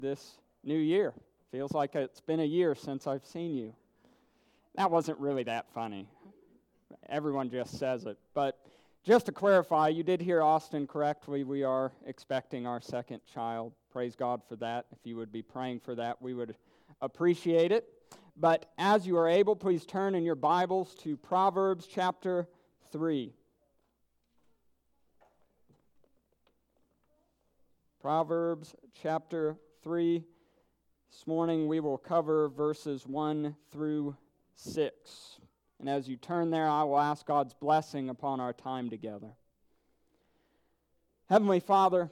this new year. Feels like it's been a year since I've seen you. That wasn't really that funny. Everyone just says it. But just to clarify, you did hear Austin correctly. We are expecting our second child. Praise God for that. If you would be praying for that, we would appreciate it. But as you are able, please turn in your Bibles to Proverbs chapter 3. Proverbs chapter 3. This morning we will cover verses 1 through 6. And as you turn there, I will ask God's blessing upon our time together. Heavenly Father,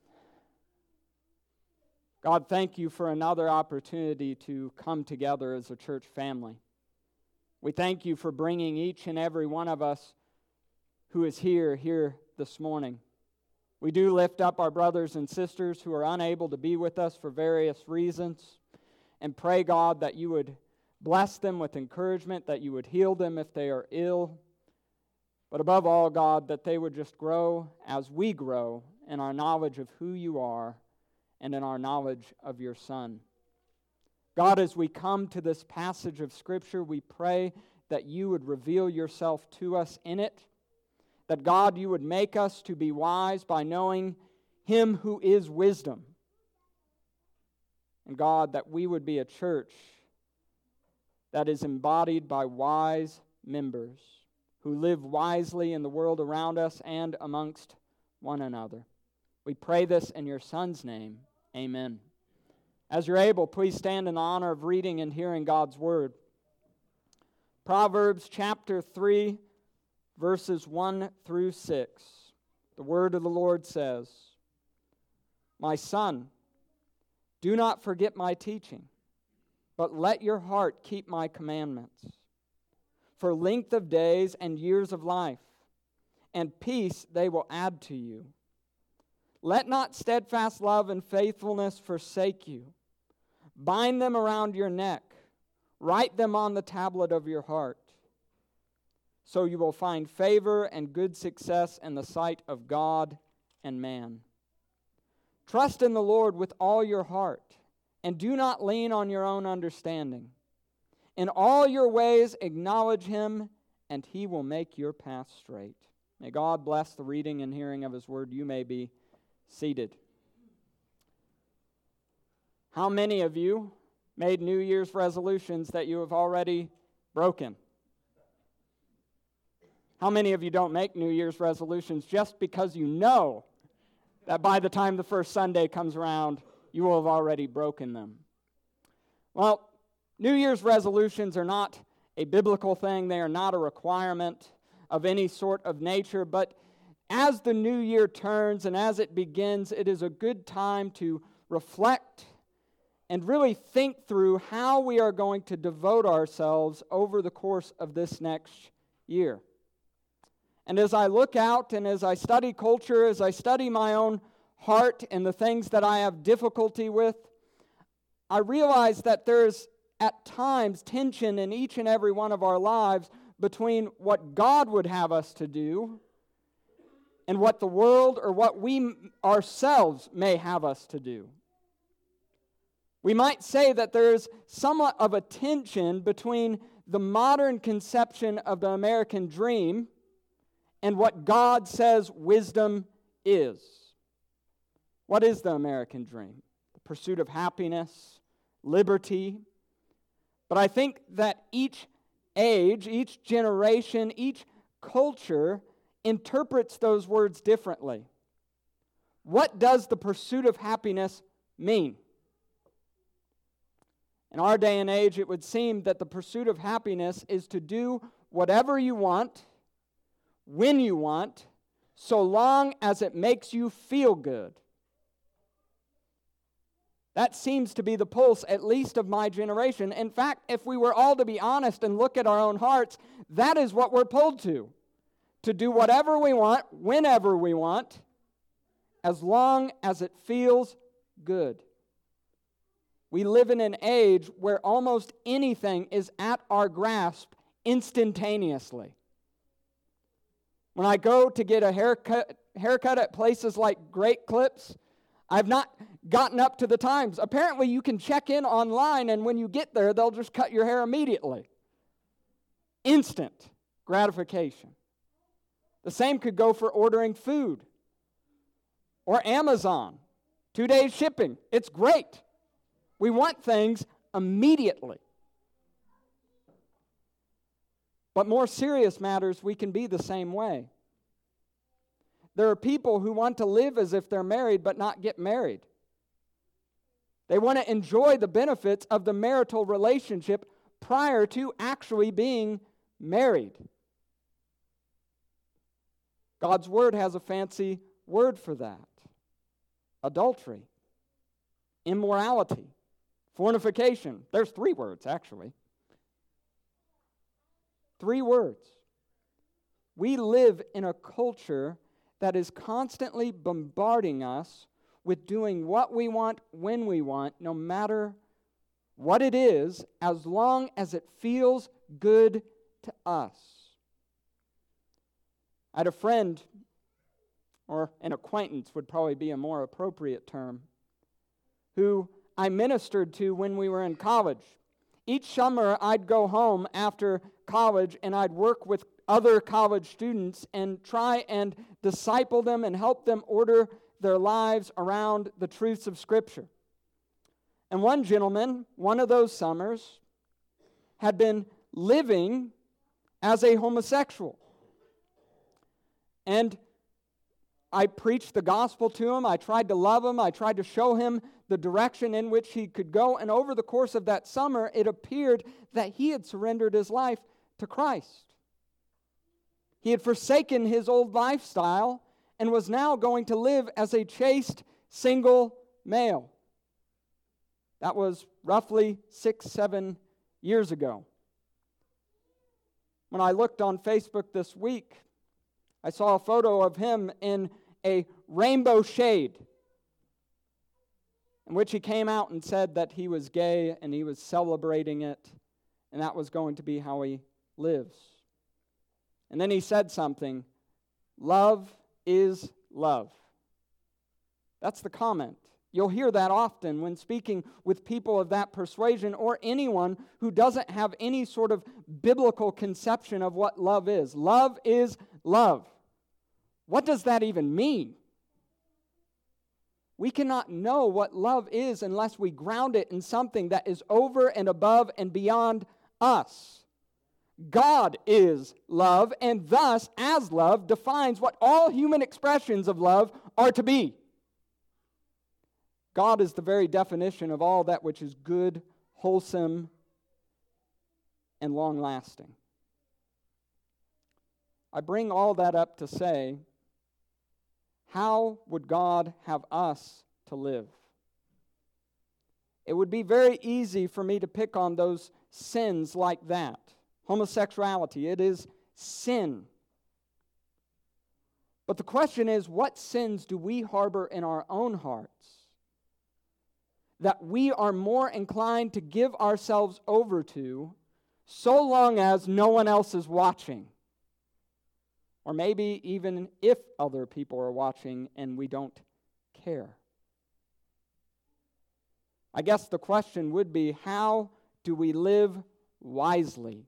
God, thank you for another opportunity to come together as a church family. We thank you for bringing each and every one of us who is here this morning. We do lift up our brothers and sisters who are unable to be with us for various reasons and pray, God, that you would bless them with encouragement, that you would heal them if they are ill. But above all, God, that they would just grow as we grow in our knowledge of who you are and in our knowledge of your Son. God, as we come to this passage of Scripture, we pray that you would reveal yourself to us in it, that, God, you would make us to be wise by knowing him who is wisdom. And, God, that we would be a church that is embodied by wise members who live wisely in the world around us and amongst one another. We pray this in your Son's name. Amen. As you're able, please stand in honor of reading and hearing God's word. Proverbs chapter 3, verses 1 through 6. The word of the Lord says, "My son, do not forget my teaching, but let your heart keep my commandments. For length of days and years of life, and peace they will add to you. Let not steadfast love and faithfulness forsake you. Bind them around your neck. Write them on the tablet of your heart. So you will find favor and good success in the sight of God and man. Trust in the Lord with all your heart, and do not lean on your own understanding. In all your ways acknowledge him, and he will make your path straight." May God bless the reading and hearing of his word. You may be seated. How many of you made New Year's resolutions that you have already broken? How many of you don't make New Year's resolutions just because you know that by the time the first Sunday comes around, you will have already broken them? Well, New Year's resolutions are not a biblical thing. They are not a requirement of any sort of nature. But as the new year turns and as it begins, it is a good time to reflect and really think through how we are going to devote ourselves over the course of this next year. And as I look out and as I study culture, as I study my own heart and the things that I have difficulty with, I realize that there's at times tension in each and every one of our lives between what God would have us to do and what the world or what we ourselves may have us to do. We might say that there's somewhat of a tension between the modern conception of the American dream and what God says wisdom is. What is the American dream? The pursuit of happiness, liberty. But I think that each age, each generation, each culture interprets those words differently. What does the pursuit of happiness mean? In our day and age, it would seem that the pursuit of happiness is to do whatever you want, when you want, so long as it makes you feel good. That seems to be the pulse, at least of my generation. In fact, if we were all to be honest and look at our own hearts, that is what we're pulled to do whatever we want, whenever we want, as long as it feels good. We live in an age where almost anything is at our grasp instantaneously. When I go to get a haircut at places like Great Clips, I've not gotten up to the times. Apparently, you can check in online, and when you get there, they'll just cut your hair immediately. Instant gratification. The same could go for ordering food or Amazon. 2 days shipping. It's great. We want things immediately. But more serious matters, we can be the same way. There are people who want to live as if they're married but not get married. They want to enjoy the benefits of the marital relationship prior to actually being married. God's Word has a fancy word for that. Adultery, immorality, fornication. There's 3 words, actually. 3 words. We live in a culture that is constantly bombarding us with doing what we want, when we want, no matter what it is, as long as it feels good to us. I had a friend, or an acquaintance would probably be a more appropriate term, who I ministered to when we were in college. Each summer, I'd go home after college and I'd work with other college students and try and disciple them and help them order their lives around the truths of Scripture. And one gentleman, one of those summers, had been living as a homosexual. And I preached the gospel to him. I tried to love him. I tried to show him the direction in which he could go. And over the course of that summer, it appeared that he had surrendered his life to Christ. He had forsaken his old lifestyle and was now going to live as a chaste, single male. That was roughly 6-7 years ago. When I looked on Facebook this week, I saw a photo of him in a rainbow shade, in which he came out and said that he was gay and he was celebrating it, and that was going to be how he lives. And then he said something, "Love is love." That's the comment. You'll hear that often when speaking with people of that persuasion or anyone who doesn't have any sort of biblical conception of what love is. Love is love. What does that even mean? We cannot know what love is unless we ground it in something that is over and above and beyond us. God is love, and thus, as love, defines what all human expressions of love are to be. God is the very definition of all that which is good, wholesome, and long-lasting. I bring all that up to say, how would God have us to live? It would be very easy for me to pick on those sins like that. Homosexuality, it is sin. But the question is, what sins do we harbor in our own hearts that we are more inclined to give ourselves over to so long as no one else is watching? Or maybe even if other people are watching and we don't care. I guess the question would be, how do we live wisely?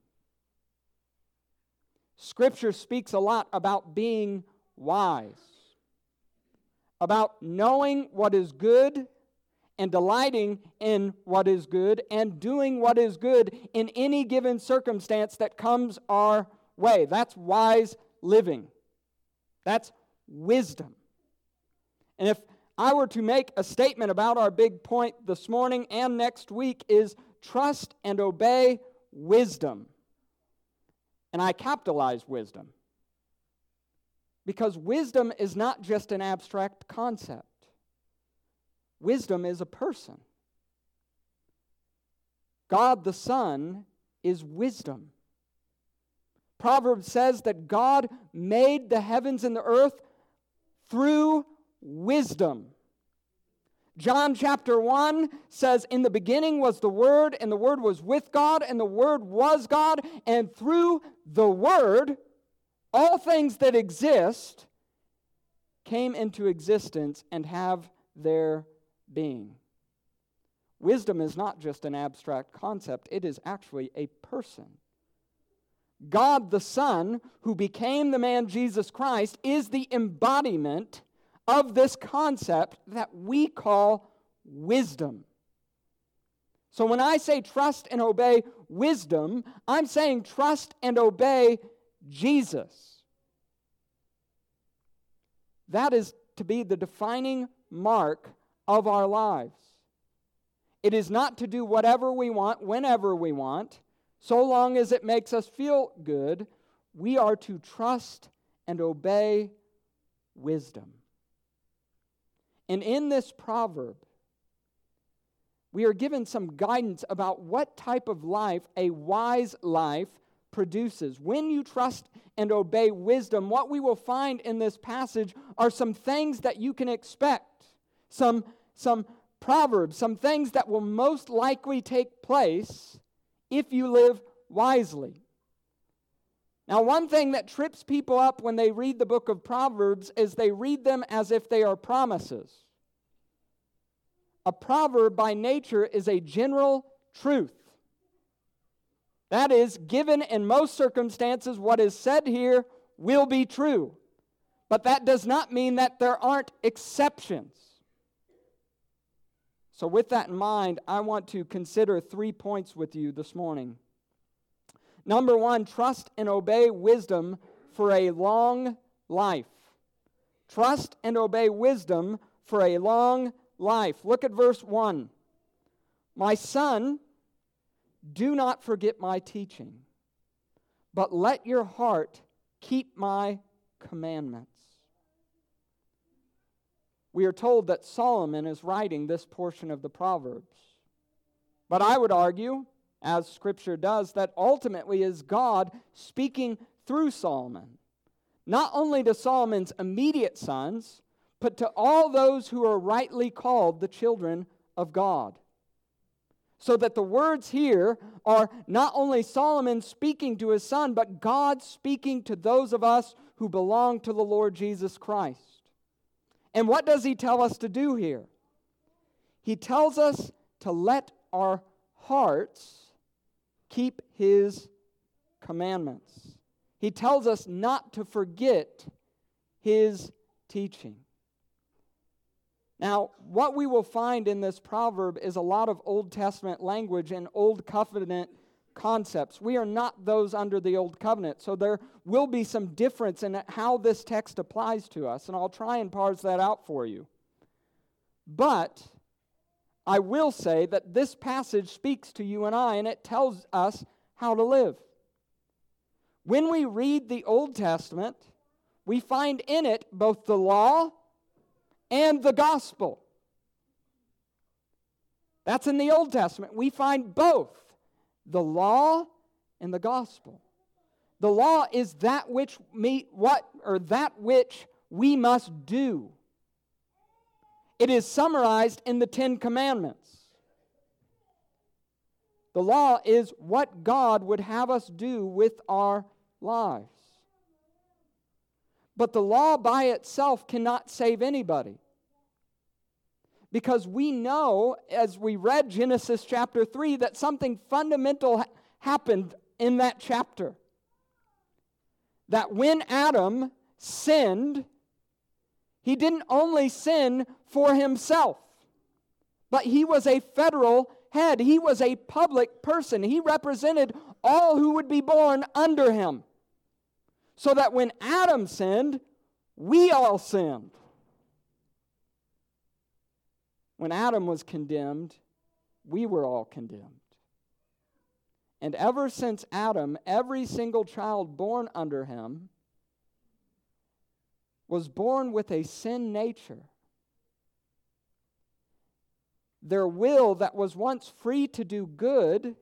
Scripture speaks a lot about being wise, about knowing what is good and delighting in what is good and doing what is good in any given circumstance that comes our way. That's wise living. That's wisdom. And if I were to make a statement about our big point this morning and next week, is trust and obey wisdom. And I capitalize wisdom, because wisdom is not just an abstract concept. Wisdom is a person. God the Son is wisdom. Proverbs says that God made the heavens and the earth through wisdom. John chapter 1 says, "In the beginning was the Word, and the Word was with God, and the Word was God, and through the Word, all things that exist came into existence and have their being. Wisdom is not just an abstract concept, it is actually a person. God the Son, who became the man Jesus Christ, is the embodiment of this concept that we call wisdom. So when I say trust and obey wisdom, I'm saying trust and obey Jesus. That is to be the defining mark of our lives. It is not to do whatever we want, whenever we want, so long as it makes us feel good. We are to trust and obey wisdom. And in this proverb, we are given some guidance about what type of life a wise life produces. When you trust and obey wisdom, what we will find in this passage are some things that you can expect, some proverbs, some things that will most likely take place if you live wisely. Now, one thing that trips people up when they read the book of Proverbs is they read them as if they are promises. A proverb by nature is a general truth. That is, given in most circumstances, what is said here will be true. But that does not mean that there aren't exceptions. So with that in mind, I want to consider 3 points with you this morning. Number one, trust and obey wisdom for a long life. Trust and obey wisdom for a long life. Look at verse 1. My son, do not forget my teaching, but let your heart keep my commandments. We are told that Solomon is writing this portion of the Proverbs. But I would argue, as Scripture does, that ultimately is God speaking through Solomon, not only to Solomon's immediate sons, but to all those who are rightly called the children of God. So that the words here are not only Solomon speaking to his son, but God speaking to those of us who belong to the Lord Jesus Christ. And what does he tell us to do here? He tells us to let our hearts keep his commandments. He tells us not to forget his teaching. Now, what we will find in this proverb is a lot of Old Testament language and Old Covenant concepts. We are not those under the Old Covenant, so there will be some difference in how this text applies to us, and I'll try and parse that out for you. But I will say that this passage speaks to you and I, and it tells us how to live. When we read the Old Testament, we find in it both the law and the gospel. That's in the Old Testament. We find both the law and the gospel. The law is that which we must do. It is summarized in the 10 Commandments. The law is what God would have us do with our lives. But the law by itself cannot save anybody. Because we know, as we read Genesis chapter 3, that something fundamental happened in that chapter. That when Adam sinned, he didn't only sin for himself, but he was a federal head. He was a public person. He represented all who would be born under him. So that when Adam sinned, we all sinned. When Adam was condemned, we were all condemned. And ever since Adam, every single child born under him was born with a sin nature. Their will that was once free to do good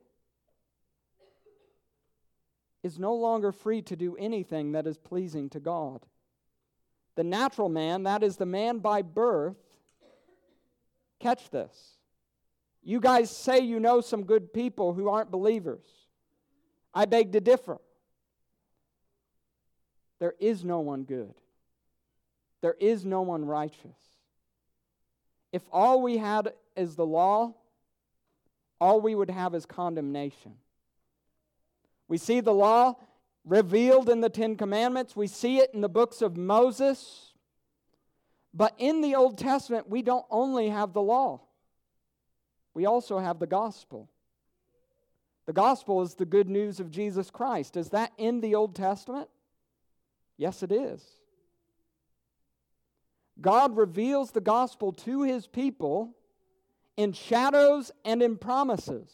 is no longer free to do anything that is pleasing to God. The natural man, that is the man by birth, catch this. You guys say you know some good people who aren't believers. I beg to differ. There is no one good. There is no one righteous. If all we had is the law, all we would have is condemnation. We see the law revealed in the Ten Commandments. We see it in the books of Moses. But in the Old Testament, we don't only have the law. We also have the gospel. The gospel is the good news of Jesus Christ. Is that in the Old Testament? Yes, it is. God reveals the gospel to His people in shadows and in promises.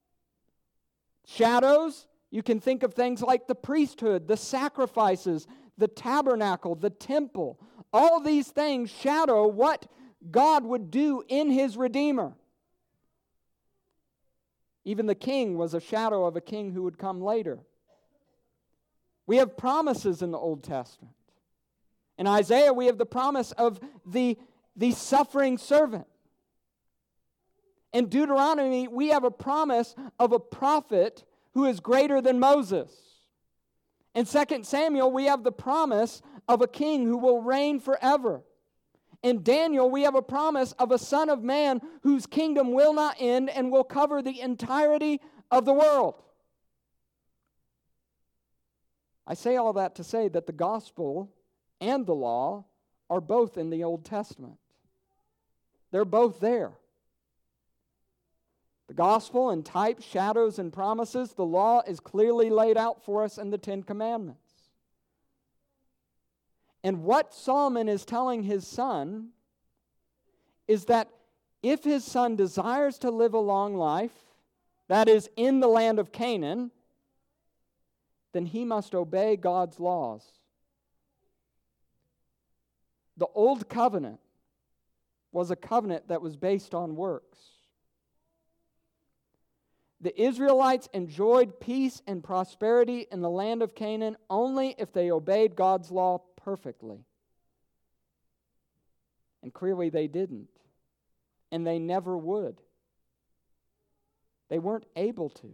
Shadows, you can think of things like the priesthood, the sacrifices, the tabernacle, the temple. All these things shadow what God would do in His Redeemer. Even the king was a shadow of a king who would come later. We have promises in the Old Testament. In Isaiah, we have the promise of the suffering servant. In Deuteronomy, we have a promise of a prophet who is greater than Moses. In 2 Samuel, we have the promise of a king who will reign forever. In Daniel, we have a promise of a Son of Man whose kingdom will not end and will cover the entirety of the world. I say all that to say that the gospel and the law are both in the Old Testament. They're both there. The gospel in type, shadows, and promises. The law is clearly laid out for us in the Ten Commandments. And what Solomon is telling his son is that if his son desires to live a long life, that is, in the land of Canaan, then he must obey God's laws. The Old Covenant was a covenant that was based on works. The Israelites enjoyed peace and prosperity in the land of Canaan only if they obeyed God's law perfectly. And clearly they didn't. And they never would. They weren't able to.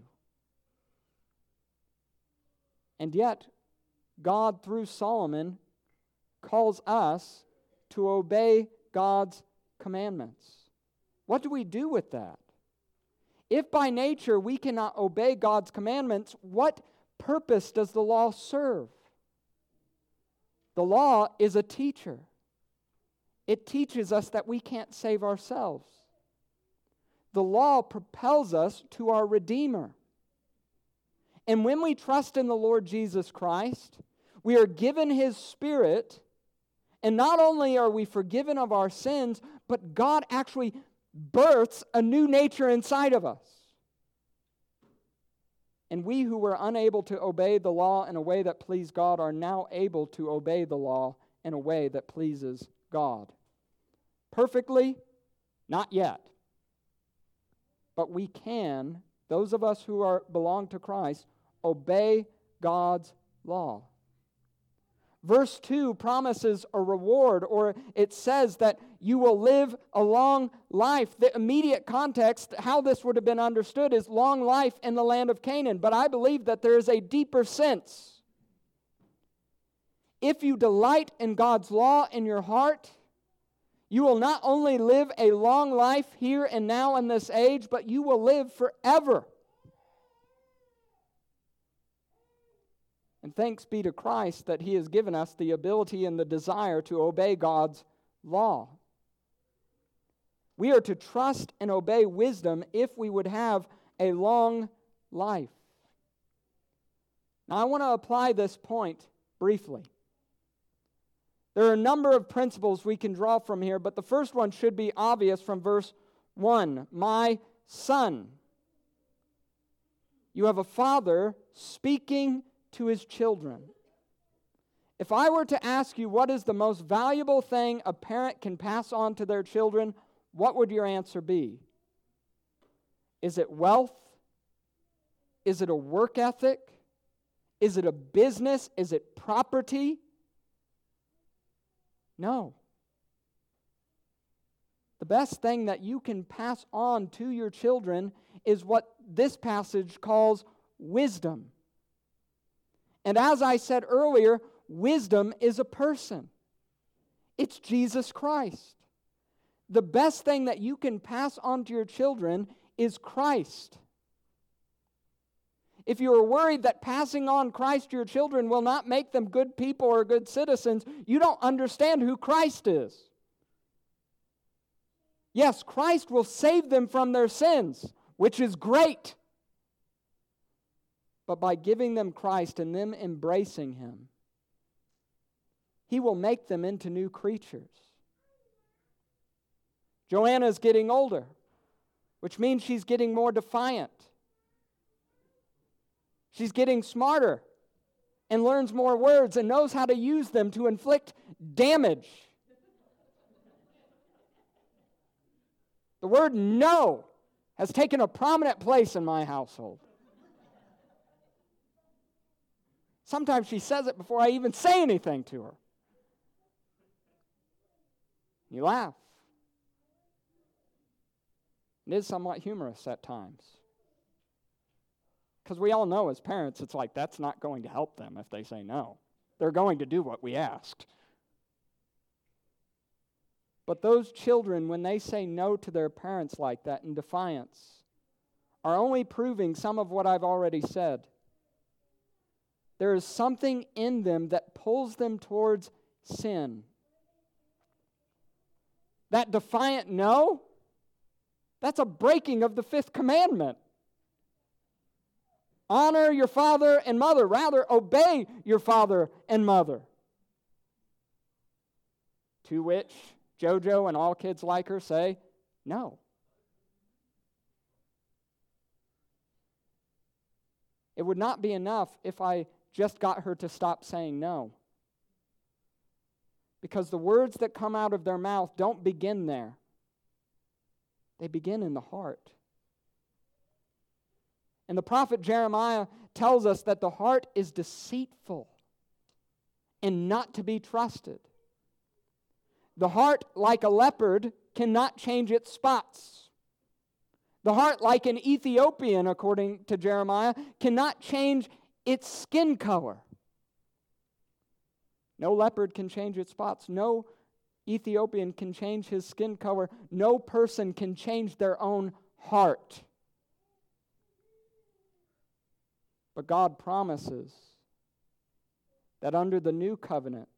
And yet, God, through Solomon, calls us to obey God's commandments. What do we do with that? If by nature we cannot obey God's commandments, what purpose does the law serve? The law is a teacher. It teaches us that we can't save ourselves. The law propels us to our Redeemer. And when we trust in the Lord Jesus Christ, we are given His Spirit, and not only are we forgiven of our sins, but God actually births a new nature inside of us. And we who were unable to obey the law in a way that pleased God are now able to obey the law in a way that pleases God. Perfectly? Not yet. But we can, those of us who belong to Christ, obey God's law. Verse 2 promises a reward, or it says that you will live a long life. The immediate context, how this would have been understood, is long life in the land of Canaan. But I believe that there is a deeper sense. If you delight in God's law in your heart, you will not only live a long life here and now in this age, but you will live forever. And thanks be to Christ that He has given us the ability and the desire to obey God's law. We are to trust and obey wisdom if we would have a long life. Now I want to apply this point briefly. There are a number of principles we can draw from here, but the first one should be obvious from verse 1. My son. You have a father speaking to his children. If I were to ask you what is the most valuable thing a parent can pass on to their children, what would your answer be? Is it wealth? Is it a work ethic? Is it a business? Is it property? No. The best thing that you can pass on to your children is what this passage calls wisdom. And as I said earlier, wisdom is a person. It's Jesus Christ. the best thing that you can pass on to your children is Christ. If you are worried that passing on Christ to your children will not make them good people or good citizens, you don't understand who Christ is. Yes, Christ will save them from their sins, which is great. But by giving them Christ and them embracing Him, He will make them into new creatures. Joanna's getting older, which means she's getting more defiant. She's getting smarter and learns more words and knows how to use them to inflict damage. The word no has taken a prominent place in my household. Sometimes she says it before I even say anything to her. You laugh. It is somewhat humorous at times. Because we all know as parents, it's like that's not going to help them if they say no. They're going to do what we asked. But those children, when they say no to their parents like that in defiance, are only proving some of what I've already said. There is something in them that pulls them towards sin. That defiant no, that's a breaking of the 5th commandment. Honor your father and mother. Rather, obey your father and mother. To which JoJo and all kids like her say, no. It would not be enough if I just got her to stop saying no. Because the words that come out of their mouth don't begin there. They begin in the heart. And the prophet Jeremiah tells us that the heart is deceitful and not to be trusted. The heart, like a leopard, cannot change its spots. The heart, like an Ethiopian, according to Jeremiah, cannot change its skin color. No leopard can change its spots. No Ethiopian can change his skin color. No person can change their own heart. But God promises that under the new covenant,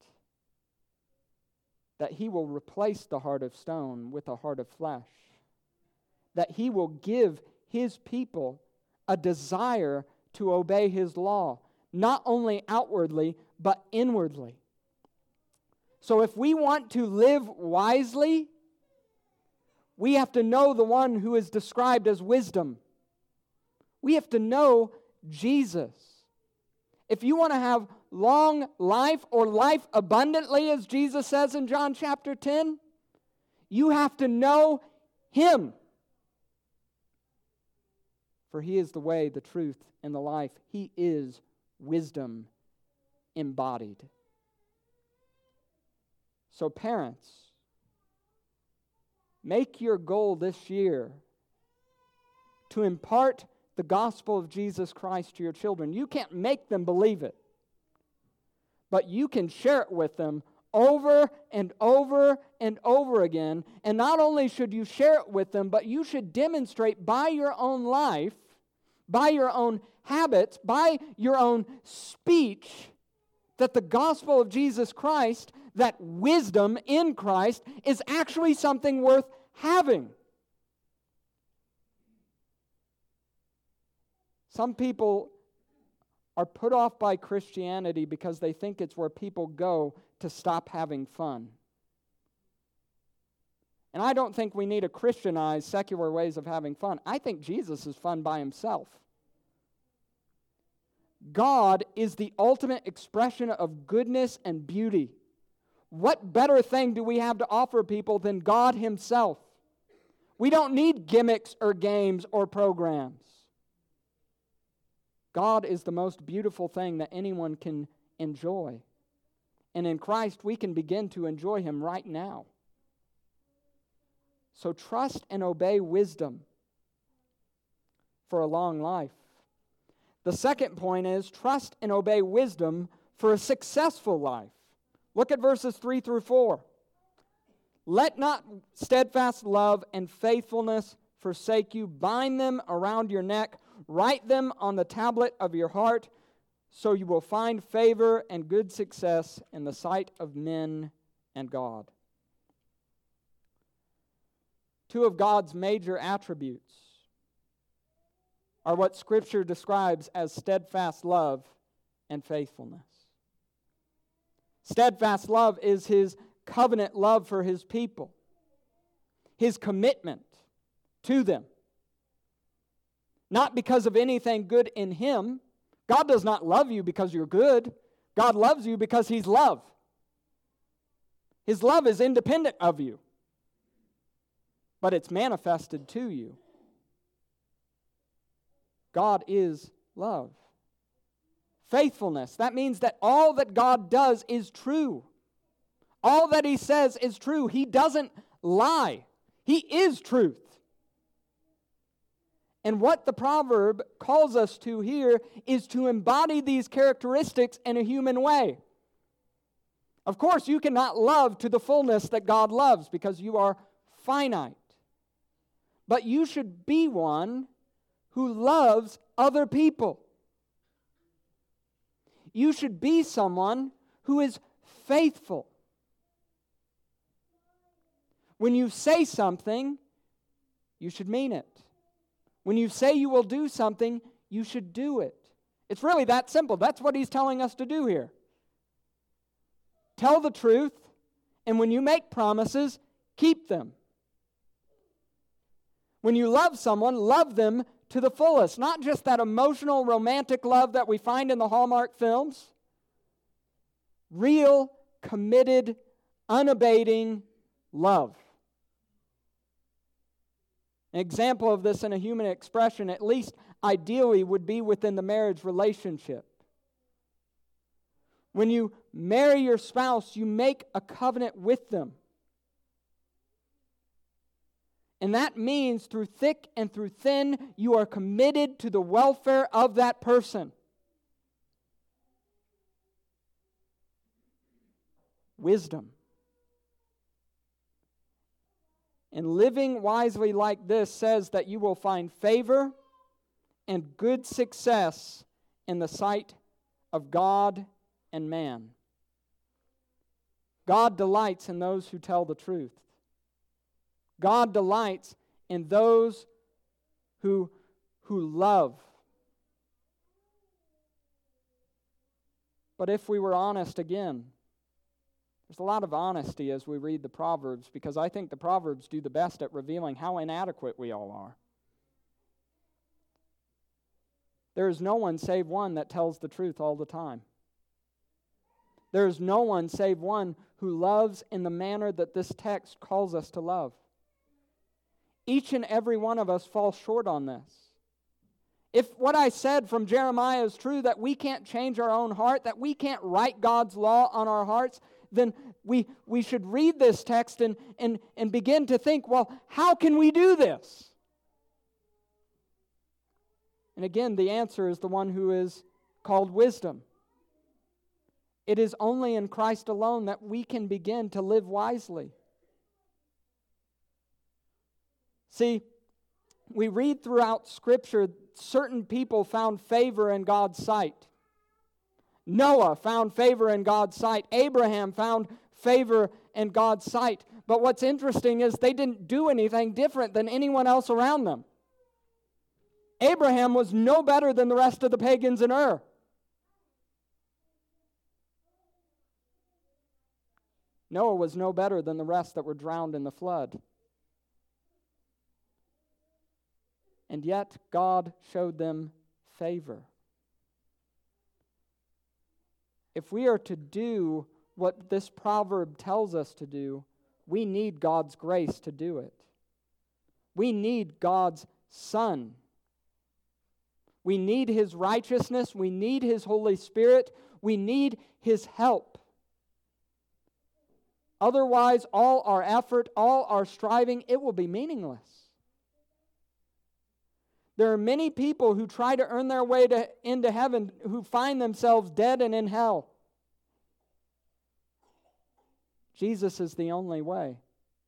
that He will replace the heart of stone with a heart of flesh. That He will give His people a desire to obey His law, not only outwardly, but inwardly. So if we want to live wisely, we have to know the one who is described as wisdom. We have to know Jesus. If you want to have long life or life abundantly, as Jesus says in John chapter 10, you have to know Him. For He is the way, the truth, and the life. He is wisdom embodied. So parents, make your goal this year to impart the gospel of Jesus Christ to your children. You can't make them believe it, but you can share it with them over and over and over again. And not only should you share it with them, but you should demonstrate by your own life, by your own habits, by your own speech, that the gospel of Jesus Christ, that wisdom in Christ, is actually something worth having. Some people are put off by Christianity because they think it's where people go to stop having fun. And I don't think we need to Christianize secular ways of having fun. I think Jesus is fun by Himself. God is the ultimate expression of goodness and beauty. What better thing do we have to offer people than God Himself? We don't need gimmicks or games or programs. God is the most beautiful thing that anyone can enjoy. And in Christ, we can begin to enjoy Him right now. So trust and obey wisdom for a long life. The second point is trust and obey wisdom for a successful life. Look at verses 3 through 4. Let not steadfast love and faithfulness forsake you. Bind them around your neck. Write them on the tablet of your heart, so you will find favor and good success in the sight of men and God. Two of God's major attributes are what Scripture describes as steadfast love and faithfulness. Steadfast love is His covenant love for His people, His commitment to them. Not because of anything good in Him. God does not love you because you're good. God loves you because He's love. His love is independent of you, but it's manifested to you. God is love. Faithfulness, that means that all that God does is true. All that He says is true. He doesn't lie. He is truth. And what the proverb calls us to here is to embody these characteristics in a human way. Of course, you cannot love to the fullness that God loves because you are finite. But you should be one who loves other people. You should be someone who is faithful. When you say something, you should mean it. When you say you will do something, you should do it. It's really that simple. That's what He's telling us to do here. Tell the truth, and when you make promises, keep them. When you love someone, love them to the fullest. Not just that emotional, romantic love that we find in the Hallmark films. Real, committed, unabating love. An example of this in a human expression, at least ideally, would be within the marriage relationship. When you marry your spouse, you make a covenant with them. And that means through thick and through thin, you are committed to the welfare of that person. Wisdom. And living wisely like this says that you will find favor and good success in the sight of God and man. God delights in those who tell the truth. God delights in those who love. But if we were honest again, there's a lot of honesty as we read the Proverbs, because I think the Proverbs do the best at revealing how inadequate we all are. There is no one save one that tells the truth all the time. There is no one save one who loves in the manner that this text calls us to love. Each and every one of us falls short on this. If what I said from Jeremiah is true, that we can't change our own heart, that we can't write God's law on our hearts, then we should read this text and begin to think, well, how can we do this? And again, the answer is the one who is called wisdom. It is only in Christ alone that we can begin to live wisely. See, we read throughout Scripture, certain people found favor in God's sight. Noah found favor in God's sight. Abraham found favor in God's sight. But what's interesting is they didn't do anything different than anyone else around them. Abraham was no better than the rest of the pagans in Ur. Noah was no better than the rest that were drowned in the flood. And yet, God showed them favor. If we are to do what this proverb tells us to do, we need God's grace to do it. We need God's Son. We need His righteousness. We need His Holy Spirit. We need His help. Otherwise, all our effort, all our striving, it will be meaningless. There are many people who try to earn their way into heaven who find themselves dead and in hell. Jesus is the only way.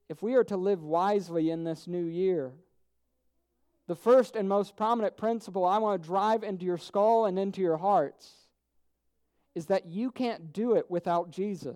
if we are to live wisely in this new year, the first and most prominent principle I want to drive into your skull and into your hearts is that you can't do it without Jesus.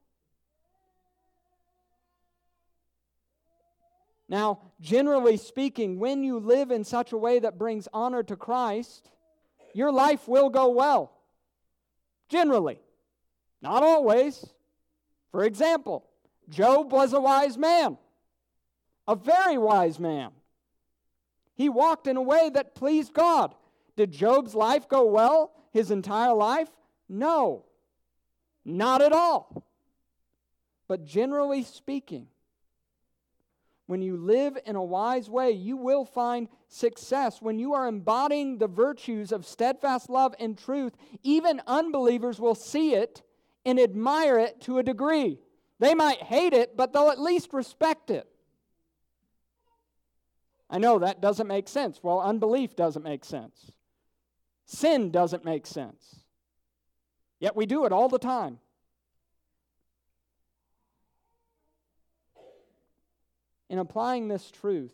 Now, generally speaking, when you live in such a way that brings honor to Christ, your life will go well. Generally. Not always. For example, Job was a wise man. A very wise man. He walked in a way that pleased God. Did Job's life go well his entire life? No. Not at all. But generally speaking, when you live in a wise way, you will find success. When you are embodying the virtues of steadfast love and truth, even unbelievers will see it and admire it to a degree. They might hate it, but they'll at least respect it. I know that doesn't make sense. Well, unbelief doesn't make sense. Sin doesn't make sense. Yet we do it all the time. In applying this truth,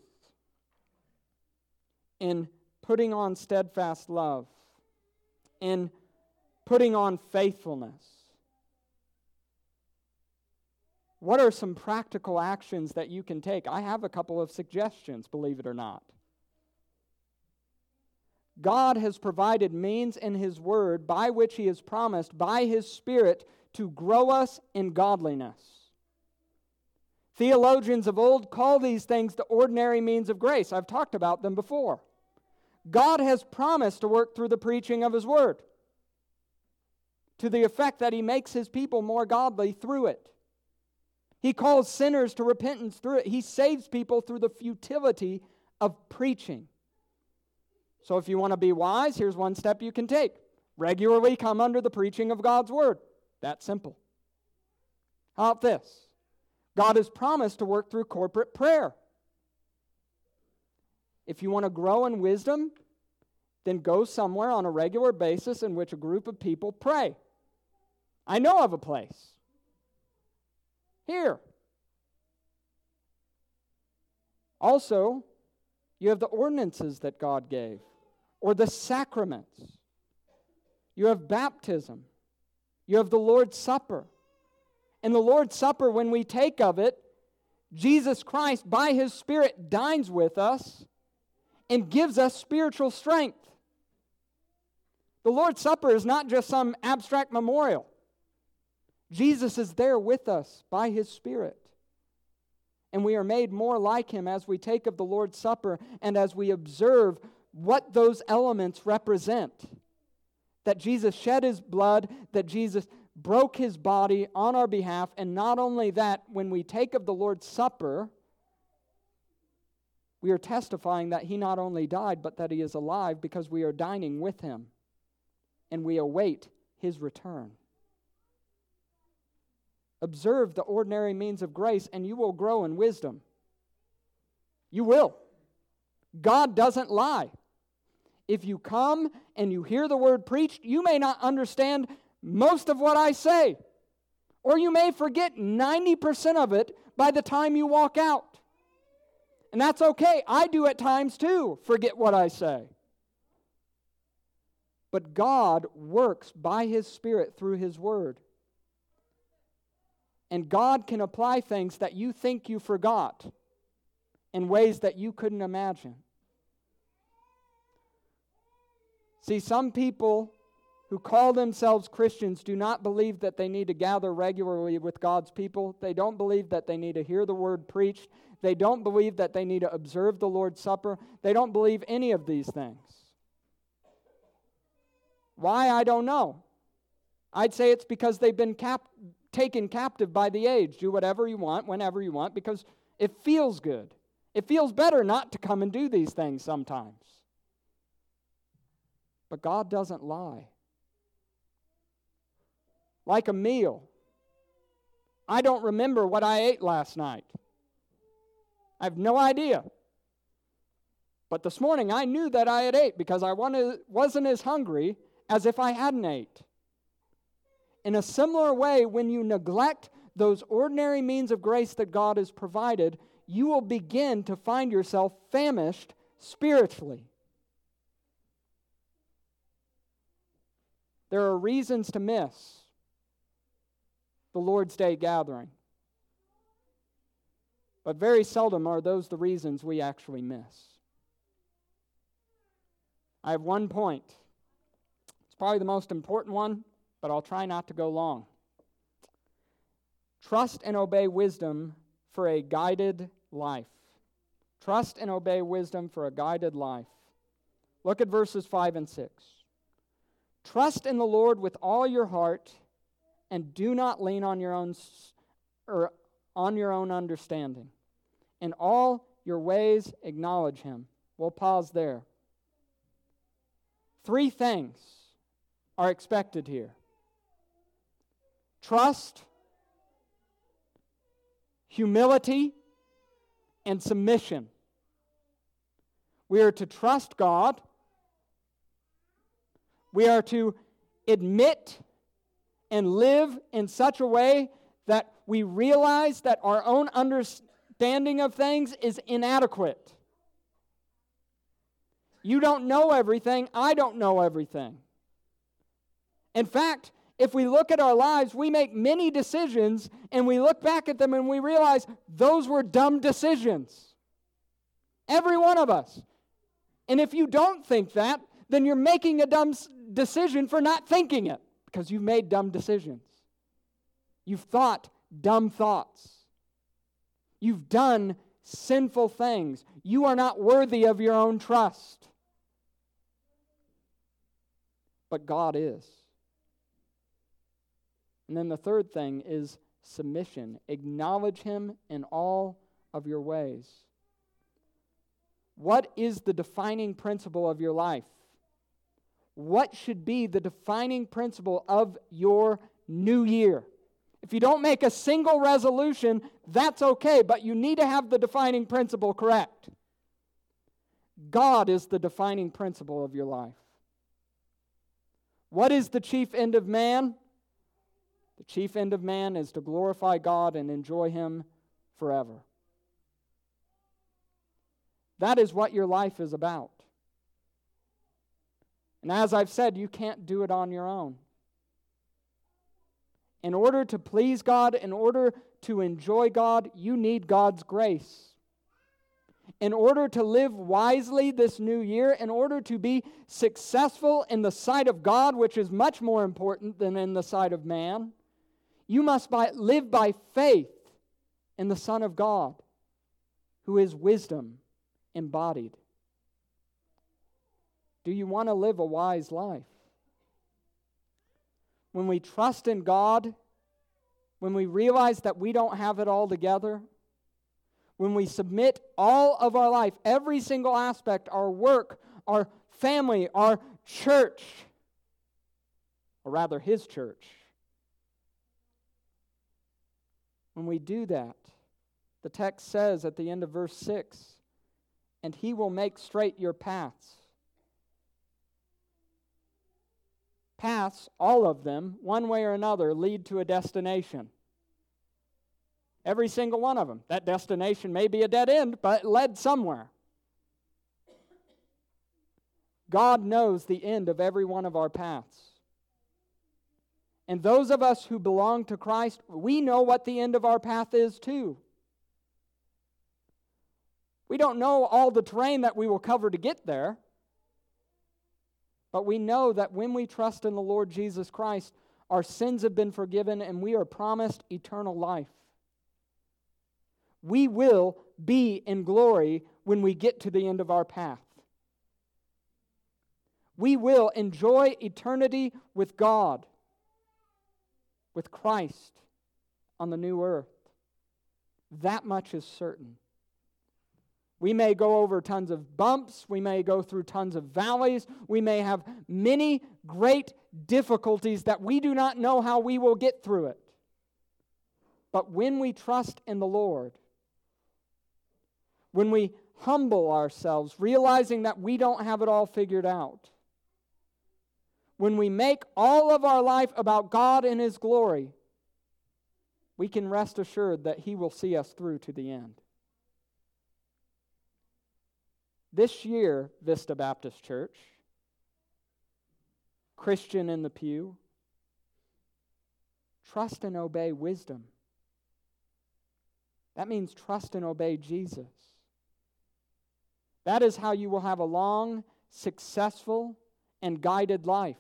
in putting on steadfast love, in putting on faithfulness, what are some practical actions that you can take? I have a couple of suggestions, believe it or not. God has provided means in His Word by which He has promised, by His Spirit, to grow us in godliness. Theologians of old call these things the ordinary means of grace. I've talked about them before. God has promised to work through the preaching of His Word to the effect that He makes His people more godly through it. He calls sinners to repentance through it. He saves people through the futility of preaching. So if you want to be wise, here's one step you can take. Regularly come under the preaching of God's Word. That's simple. How about this? God has promised to work through corporate prayer. If you want to grow in wisdom, then go somewhere on a regular basis in which a group of people pray. I know of a place. Here. Also, you have the ordinances that God gave, or the sacraments. You have baptism. You have the Lord's Supper. And the Lord's Supper, when we take of it, Jesus Christ, by His Spirit, dines with us and gives us spiritual strength. The Lord's Supper is not just some abstract memorial. Jesus is there with us by His Spirit. And we are made more like Him as we take of the Lord's Supper and as we observe what those elements represent. That Jesus shed His blood, that Jesus broke His body on our behalf, and not only that, when we take of the Lord's Supper, we are testifying that He not only died, but that He is alive because we are dining with Him, and we await His return. Observe the ordinary means of grace, and you will grow in wisdom. You will. God doesn't lie. If you come and you hear the word preached, you may not understand most of what I say. Or you may forget 90% of it by the time you walk out. And that's okay. I do at times too, forget what I say. But God works by His Spirit through His Word. And God can apply things that you think you forgot in ways that you couldn't imagine. See, some people who call themselves Christians do not believe that they need to gather regularly with God's people. They don't believe that they need to hear the word preached. They don't believe that they need to observe the Lord's Supper. They don't believe any of these things. Why? I don't know. I'd say it's because they've been taken captive by the age. Do whatever you want, whenever you want, because it feels good. It feels better not to come and do these things sometimes. But God doesn't lie. Like a meal. I don't remember what I ate last night. I have no idea. But this morning I knew that I had ate because I wasn't as hungry as if I hadn't ate. In a similar way, when you neglect those ordinary means of grace that God has provided, you will begin to find yourself famished spiritually. There are reasons to miss the Lord's Day gathering, but very seldom are those the reasons we actually miss. I have one point. It's probably the most important one, but I'll try not to go long. Trust and obey wisdom for a guided life. Trust and obey wisdom for a guided life. Look at verses 5 and 6. Trust in the Lord with all your heart, and do not lean on your own understanding. In all your ways acknowledge Him. We'll pause there. 3 things are expected here. Trust, humility, and submission. We are to trust God. We are to admit and live in such a way that we realize that our own understanding of things is inadequate. You don't know everything. I don't know everything. In fact, if we look at our lives, we make many decisions, and we look back at them and we realize those were dumb decisions. Every one of us. And if you don't think that, then you're making a dumb decision for not thinking it, because you've made dumb decisions. You've thought dumb thoughts. You've done sinful things. You are not worthy of your own trust. But God is. And then the third thing is submission. Acknowledge Him in all of your ways. What is the defining principle of your life? What should be the defining principle of your new year? If you don't make a single resolution, that's okay, but you need to have the defining principle correct. God is the defining principle of your life. What is the chief end of man? The chief end of man is to glorify God and enjoy Him forever. That is what your life is about. And as I've said, you can't do it on your own. In order to please God, in order to enjoy God, you need God's grace. In order to live wisely this new year, in order to be successful in the sight of God, which is much more important than in the sight of man, you must live by faith in the Son of God, who is wisdom embodied. Do you want to live a wise life? When we trust in God, when we realize that we don't have it all together, when we submit all of our life, every single aspect, our work, our family, our church, or rather His church, when we do that, the text says at the end of verse 6, and He will make straight your paths. Paths, all of them, one way or another, lead to a destination. Every single one of them. That destination may be a dead end, but it led somewhere. God knows the end of every one of our paths. And those of us who belong to Christ, we know what the end of our path is too. We don't know all the terrain that we will cover to get there. But we know that when we trust in the Lord Jesus Christ, our sins have been forgiven and we are promised eternal life. We will be in glory when we get to the end of our path. We will enjoy eternity with God, with Christ on the new earth. That much is certain. We may go over tons of bumps. We may go through tons of valleys. We may have many great difficulties that we do not know how we will get through it. But when we trust in the Lord, when we humble ourselves, realizing that we don't have it all figured out, when we make all of our life about God and His glory, we can rest assured that He will see us through to the end. This year, Vista Baptist Church, Christian in the pew, trust and obey wisdom. That means trust and obey Jesus. That is how you will have a long, successful, and guided life.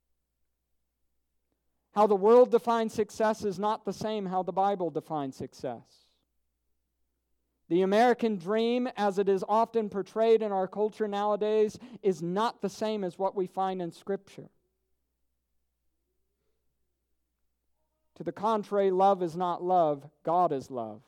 How the world defines success is not the same how the Bible defines success. The American dream, as it is often portrayed in our culture nowadays, is not the same as what we find in Scripture. To the contrary, love is not love, God is love.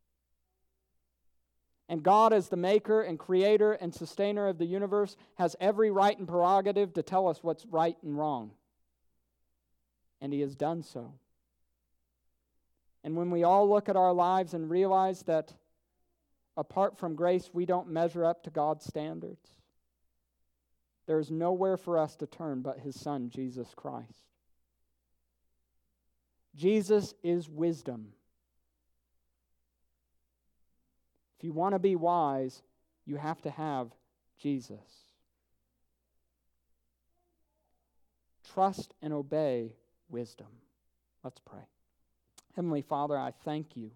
And God, as the maker and creator and sustainer of the universe, has every right and prerogative to tell us what's right and wrong. And He has done so. And when we all look at our lives and realize that apart from grace, we don't measure up to God's standards, there is nowhere for us to turn but His Son, Jesus Christ. Jesus is wisdom. If you want to be wise, you have to have Jesus. Trust and obey wisdom. Let's pray. Heavenly Father, I thank You.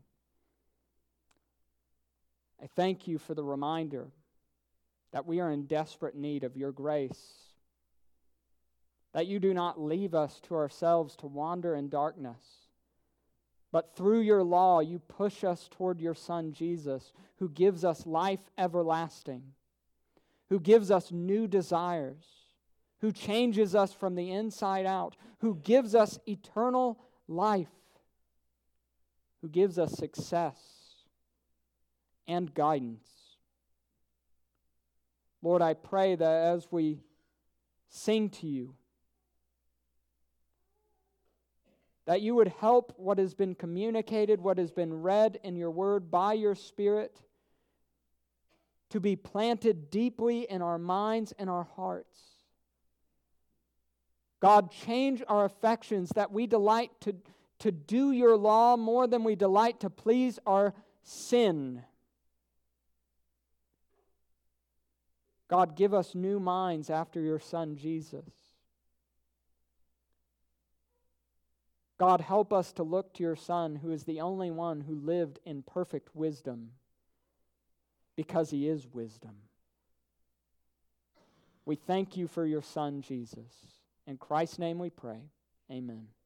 I thank You for the reminder that we are in desperate need of Your grace, that You do not leave us to ourselves to wander in darkness, but through Your law You push us toward Your Son Jesus, who gives us life everlasting, who gives us new desires, who changes us from the inside out, who gives us eternal life, who gives us success and guidance. Lord, I pray that as we sing to You, that You would help what has been communicated, what has been read in Your word by Your Spirit, to be planted deeply in our minds and our hearts. God, change our affections that we delight to do Your law more than we delight to please our sin. God, give us new minds after Your Son Jesus. God, help us to look to Your Son, who is the only one who lived in perfect wisdom, because He is wisdom. We thank You for Your Son, Jesus. In Christ's name we pray. Amen.